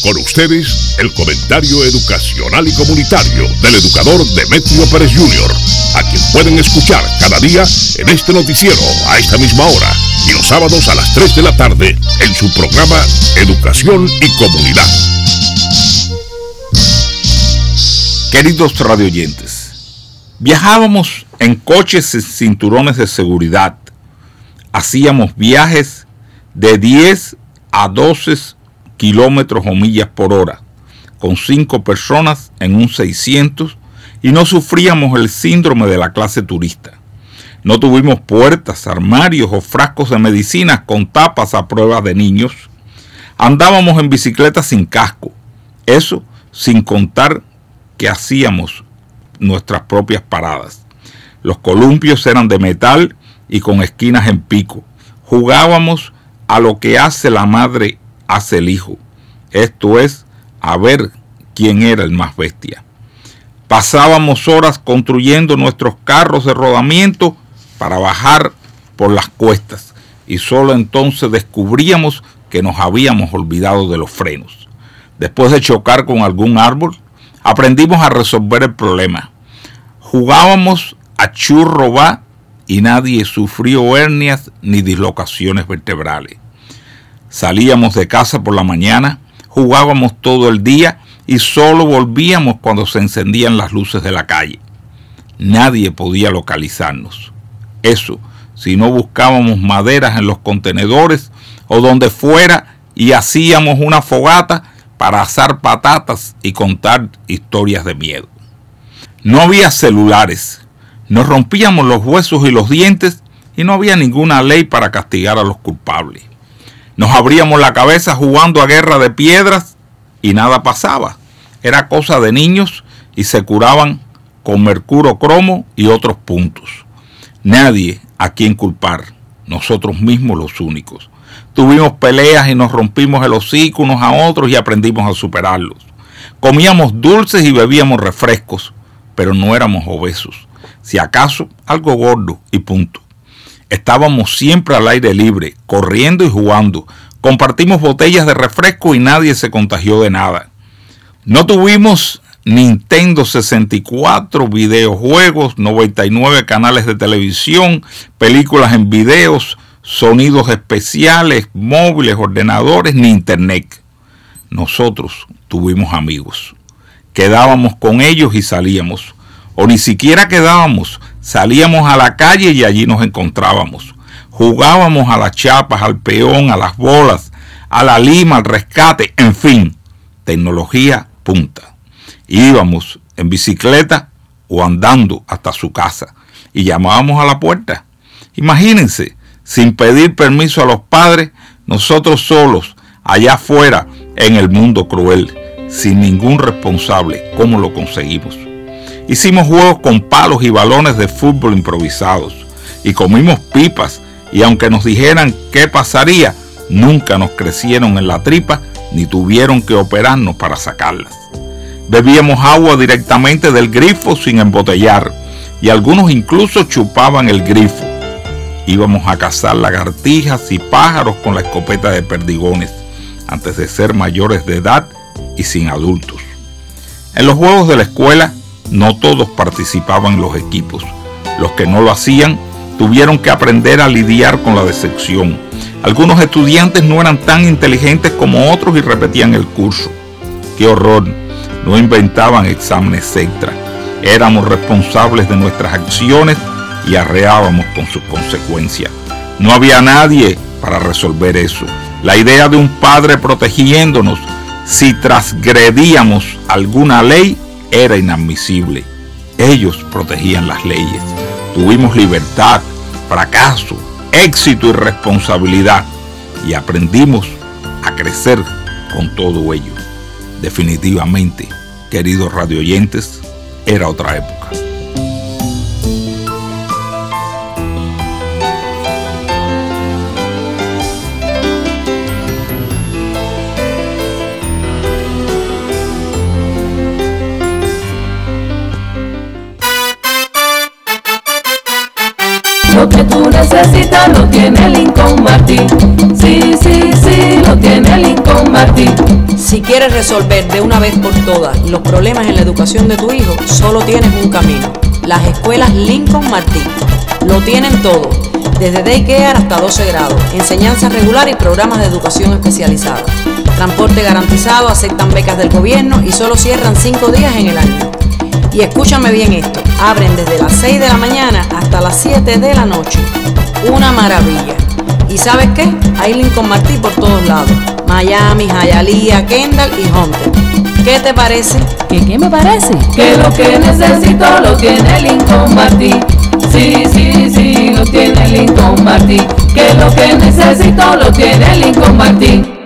Con ustedes, el comentario educacional y comunitario del educador Demetrio Pérez Jr., a quien pueden escuchar cada día en este noticiero a esta misma hora y los sábados a las 3 de la tarde en su programa Educación y Comunidad. Queridos radioyentes, viajábamos en coches sin cinturones de seguridad. Hacíamos viajes de 10 a 12 kilómetros o millas por hora, con 5 personas en un 600, y no sufríamos el síndrome de la clase turista. No tuvimos puertas, armarios o frascos de medicinas con tapas a prueba de niños. Andábamos en bicicleta sin casco, eso sin contar que hacíamos nuestras propias paradas. Los columpios eran de metal y con esquinas en pico. Jugábamos a lo que hace la madre hace el hijo, esto es, a ver quién era el más bestia. Pasábamos horas construyendo nuestros carros de rodamiento para bajar por las cuestas, y solo entonces descubríamos que nos habíamos olvidado de los frenos. Después de chocar con algún árbol, aprendimos a resolver el problema. Jugábamos a churro va y nadie sufrió hernias ni dislocaciones vertebrales. Salíamos de casa por la mañana, jugábamos todo el día y solo volvíamos cuando se encendían las luces de la calle. Nadie podía localizarnos. Eso, si no buscábamos maderas en los contenedores o donde fuera y hacíamos una fogata para asar patatas y contar historias de miedo. No había celulares, nos rompíamos los huesos y los dientes y no había ninguna ley para castigar a los culpables. Nos abríamos la cabeza jugando a guerra de piedras y nada pasaba. Era cosa de niños y se curaban con mercurio cromo y otros puntos. Nadie a quien culpar, nosotros mismos los únicos. Tuvimos peleas y nos rompimos el hocico unos a otros y aprendimos a superarlos. Comíamos dulces y bebíamos refrescos, pero no éramos obesos. Si acaso, algo gordo y punto. Estábamos siempre al aire libre, corriendo y jugando. Compartimos botellas de refresco y nadie se contagió de nada. No tuvimos Nintendo 64, videojuegos, 99 canales de televisión, películas en videos, sonidos especiales, móviles, ordenadores, ni internet. Nosotros tuvimos amigos. Quedábamos con ellos y salíamos. O ni siquiera quedábamos, salíamos a la calle y allí nos encontrábamos. Jugábamos a las chapas, al peón, a las bolas, a la lima, al rescate, en fin, tecnología punta. Íbamos en bicicleta o andando hasta su casa y llamábamos a la puerta. Imagínense, sin pedir permiso a los padres, nosotros solos, allá afuera, en el mundo cruel, sin ningún responsable. ¿Cómo lo conseguimos? Hicimos juegos con palos y balones de fútbol improvisados y comimos pipas, y aunque nos dijeran qué pasaría, nunca nos crecieron en la tripa ni tuvieron que operarnos para sacarlas. Bebíamos agua directamente del grifo sin embotellar y algunos incluso chupaban el grifo. Íbamos a cazar lagartijas y pájaros con la escopeta de perdigones antes de ser mayores de edad y sin adultos. En los juegos de la escuela no todos participaban en los equipos. Los que no lo hacían tuvieron que aprender a lidiar con la decepción. Algunos estudiantes no eran tan inteligentes como otros y repetían el curso. ¡Qué horror! No inventaban exámenes extra. Éramos responsables de nuestras acciones y arreábamos con sus consecuencias. No había nadie para resolver eso. La idea de un padre protegiéndonos si transgredíamos alguna ley era inadmisible. Ellos protegían las leyes. Tuvimos libertad, fracaso, éxito y responsabilidad. Y aprendimos a crecer con todo ello. Definitivamente, queridos radioyentes, era otra época. Lo que tú necesitas lo tiene Lincoln Martin. Sí, sí, sí, lo tiene Lincoln Martin. Si quieres resolver de una vez por todas los problemas en la educación de tu hijo, solo tienes un camino: las escuelas Lincoln Martín. Lo tienen todo, desde daycare hasta 12 grados, enseñanza regular y programas de educación especializada. Transporte garantizado, aceptan becas del gobierno y solo cierran 5 días en el año. Y escúchame bien esto, abren desde las 6 de la mañana hasta las 7 de la noche. Una maravilla. ¿Y sabes qué? Hay Lincoln Martín por todos lados: Miami, Hialeah, Kendall y Hunter. ¿Qué te parece? ¿Qué me parece? Que lo que necesito lo tiene Lincoln Martín. Sí, lo tiene Lincoln Martín. Que lo que necesito lo tiene Lincoln Martín.